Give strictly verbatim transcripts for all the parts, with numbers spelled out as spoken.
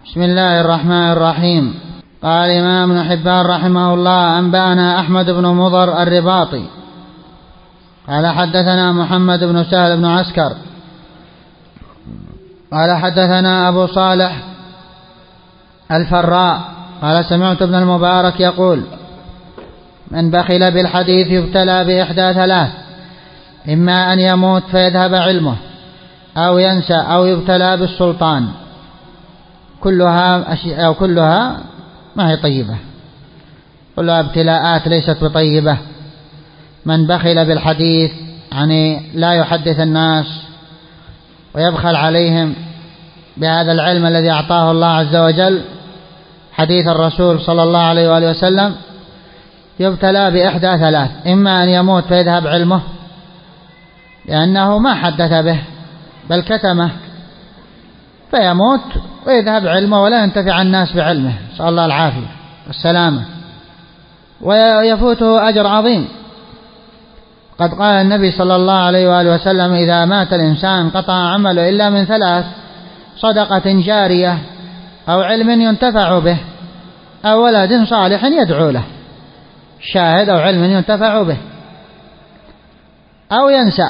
بسم الله الرحمن الرحيم. قال الإمام ابن حبان رحمه الله: أنبأنا أحمد بن مضر الرباطي قال حدثنا محمد بن سهل بن عسكر قال حدثنا أبو صالح الفراء قال سمعت ابن المبارك يقول: من بخل بالحديث يبتلى بإحدى ثلاث: إما أن يموت فيذهب علمه، أو ينسى، أو يبتلى بالسلطان. كلها أشياء أو كلها ما هي طيبة، كلها ابتلاءات ليست بطيبة. من بخل بالحديث يعني لا يحدث الناس ويبخل عليهم بهذا العلم الذي أعطاه الله عز وجل، حديث الرسول صلى الله عليه وآله وسلم، يبتلى بإحدى ثلاث: إما أن يموت فيذهب علمه لأنه ما حدث به بل كتمه، فيموت ويذهب علمه ولا ينتفع الناس بعلمه، نسأل الله العافية والسلامة، ويفوته أجر عظيم. قد قال النبي صلى الله عليه وآله وسلم: إذا مات الإنسان قطع عمله إلا من ثلاث: صدقة جارية، أو علم ينتفع به، أو ولد صالح يدعو له. شاهد: أو علم ينتفع به، أو ينسى.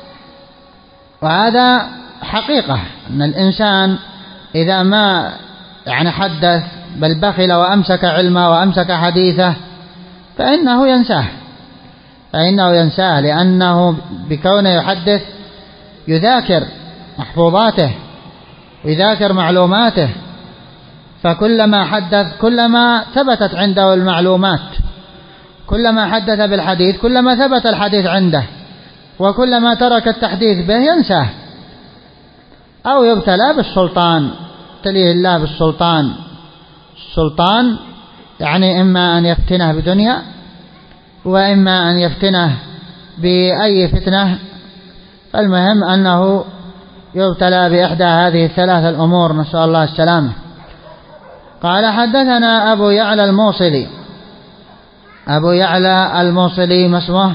وهذا حقيقة أن الإنسان إذا ما يعني حدث بل بخل وأمسك علمه وأمسك حديثه فإنه ينساه فإنه ينساه لأنه بكونه يحدث يذاكر محفوظاته ويذاكر معلوماته، فكلما حدث كلما ثبتت عنده المعلومات، كلما حدث بالحديث كلما ثبت الحديث عنده، وكلما ترك التحديث به ينساه. أو يبتلى بالسلطان، تليه الله بالسلطان. السلطان يعني إما أن يفتنه بدنيا، وإما أن يفتنه بأي فتنة، فالمهم أنه يبتلى بإحدى هذه الثلاث الأمور، نسأل الله السلامة. قال حدثنا أبو يعلى الموصلي. أبو يعلى الموصلي ما اسمه؟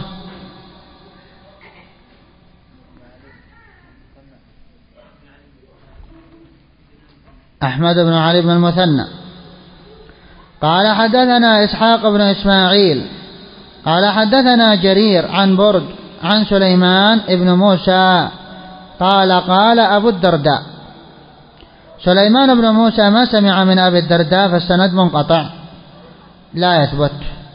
أحمد بن علي بن المثنى. قال حدثنا إسحاق بن إسماعيل قال حدثنا جرير عن برد عن سليمان بن موسى قال قال أبو الدرداء. سليمان بن موسى ما سمع من أبي الدرداء، فالسند منقطع لا يثبت.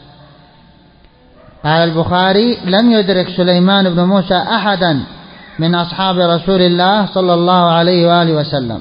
قال البخاري: لم يدرك سليمان بن موسى أحدا من أصحاب رسول الله صلى الله عليه وآله وسلم.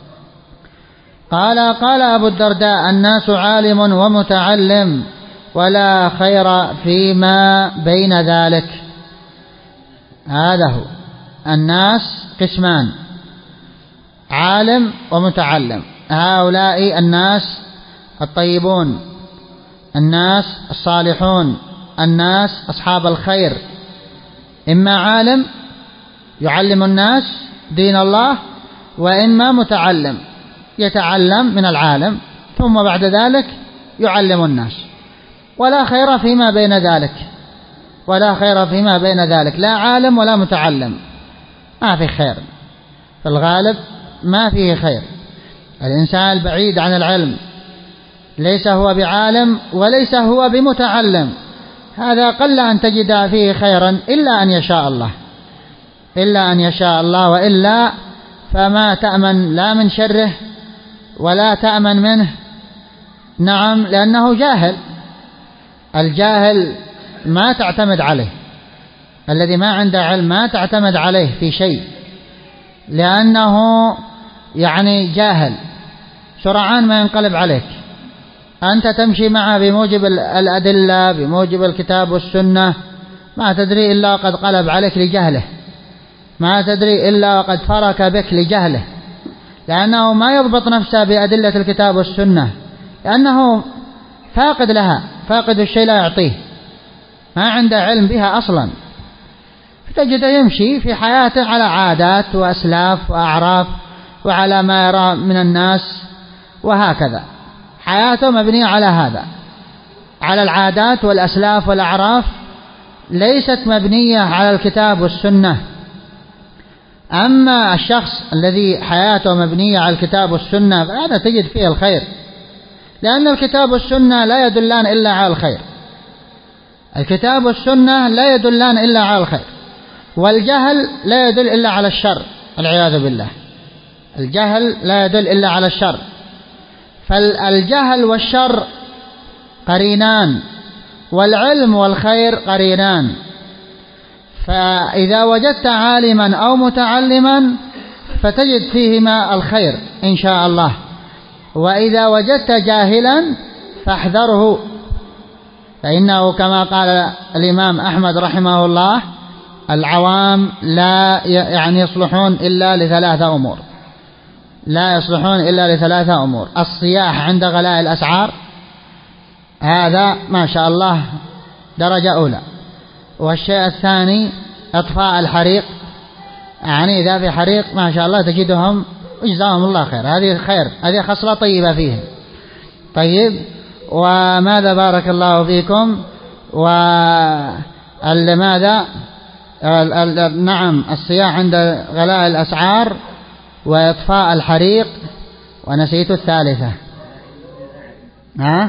قال قال أبو الدرداء: الناس عالم ومتعلم، ولا خير فيما بين ذلك. هذا هو. الناس قسمان: عالم ومتعلم. هؤلاء الناس الطيبون، الناس الصالحون، الناس أصحاب الخير. إما عالم يعلم الناس دين الله، وإما متعلم يتعلم من العالم ثم بعد ذلك يعلم الناس. ولا خير فيما بين ذلك، ولا خير فيما بين ذلك، لا عالم ولا متعلم، ما في خير. في الغالب ما فيه خير. الإنسان البعيد عن العلم ليس هو بعالم وليس هو بمتعلم، هذا قل أن تجد فيه خيرا إلا أن يشاء الله، إلا أن يشاء الله، وإلا فما تأمن لا من شره ولا تأمن منه. نعم، لأنه جاهل. الجاهل ما تعتمد عليه، الذي ما عنده علم ما تعتمد عليه في شيء، لأنه يعني جاهل سرعان ما ينقلب عليك. أنت تمشي معه بموجب الأدلة، بموجب الكتاب والسنة، ما تدري إلا وقد قلب عليك لجهله، ما تدري إلا وقد فرك بك لجهله، لأنه ما يضبط نفسه بأدلة الكتاب والسنة، لأنه فاقد لها، فاقد الشيء لا يعطيه، ما عنده علم بها أصلا. فتجد يمشي في حياته على عادات وأسلاف وأعراف وعلى ما يرى من الناس، وهكذا حياته مبنية على هذا، على العادات والأسلاف والأعراف، ليست مبنية على الكتاب والسنة. أما الشخص الذي حياته مبنية على الكتاب والسنة فهذا تجد فيه الخير، لأن الكتاب والسنة لا يدلان إلا على الخير. الكتاب والسنة لا يدلان إلا على الخير، والجهل لا يدل إلا على الشر والعياذ بالله. الجهل لا يدل إلا على الشر، فالجهل والشر قرينان، والعلم والخير قرينان. فإذا وجدت عالما أو متعلما فتجد فيهما الخير إن شاء الله، وإذا وجدت جاهلا فاحذره، فإنه كما قال الإمام أحمد رحمه الله: العوام لا يعني يصلحون إلا لثلاثة أمور، لا يصلحون إلا لثلاثة أمور: الصياح عند غلاء الأسعار، هذا ما شاء الله درجة أولى. والشيء الثاني إطفاء الحريق، يعني إذا في حريق ما شاء الله تجدهم جزاهم الله خير، هذه خير، هذه خصلة طيبة فيهم. طيب، وماذا بارك الله فيكم؟ والماذا نعم الصياح عند غلاء الأسعار وإطفاء الحريق، ونسيت الثالثة. ها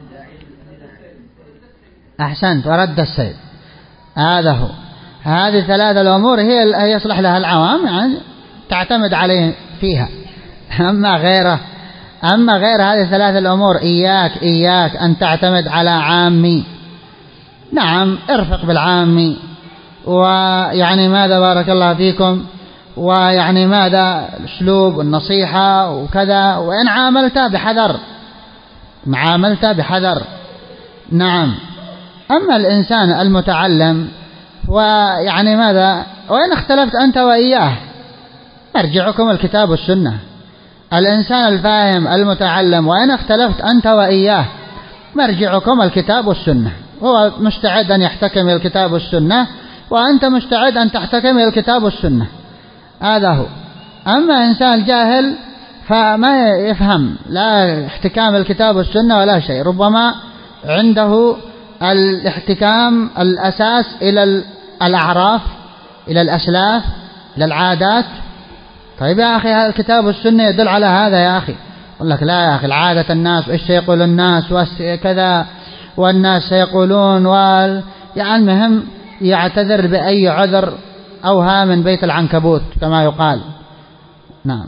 أحسنت، ورد السيد، هذا هو. هذه ثلاثة الأمور هي يصلح لها العوام، يعني تعتمد عليه فيها. أما غيره أما غير هذه الثلاثة الأمور إياك إياك أن تعتمد على عامي. نعم ارفق بالعامي، ويعني ماذا بارك الله فيكم، ويعني ماذا الأسلوب والنصيحة وكذا، وإن عاملت بحذر، عاملت بحذر. نعم. أما الإنسان المتعلم ويعني ماذا، وإن اختلفت أنت وإياه مرجعكم الكتاب والسنة. الإنسان الفاهم المتعلم وإن اختلفت أنت وإياه مرجعكم الكتاب والسنة، هو مستعد أن يحتكم الكتاب والسنة، وأنت مستعد أن تحتكم الكتاب والسنة، هذا هو. أما إنسان جاهل فما يفهم لا احتكام الكتاب والسنة ولا شيء، ربما عنده الاحتكام الأساس إلى الأعراف، إلى الأسلاف، إلى العادات. طيب يا أخي، هذا الكتاب والسنة يدل على هذا يا أخي. يقول لك لا يا أخي، العادة الناس وإيش سيقول الناس وكذا، والناس سيقولون وال... يعني المهم يعتذر بأي عذر أوها من بيت العنكبوت كما يقال. نعم.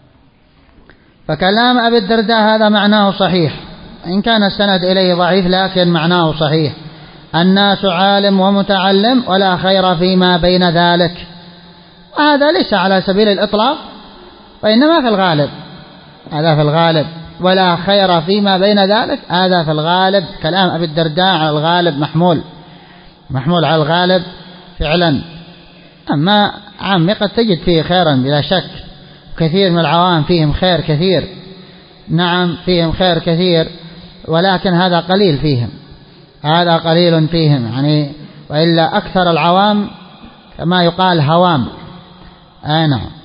فكلام أبي الدرداء هذا معناه صحيح، إن كان السند إليه ضعيف لكن معناه صحيح: الناس عالم ومتعلم ولا خير فيما بين ذلك. هذا ليس على سبيل الإطلاق، وإنما في الغالب، هذا في الغالب. ولا خير فيما بين ذلك، هذا في الغالب. كلام أبي الدرداء على الغالب محمول محمول على الغالب فعلا. أما عامي قد تجد فيه خيرا بلا شك، كثير من العوام فيهم خير كثير، نعم فيهم خير كثير، ولكن هذا قليل فيهم، هذا قليل فيهم يعني، وإلا أكثر العوام كما يقال هوام. آه نعم.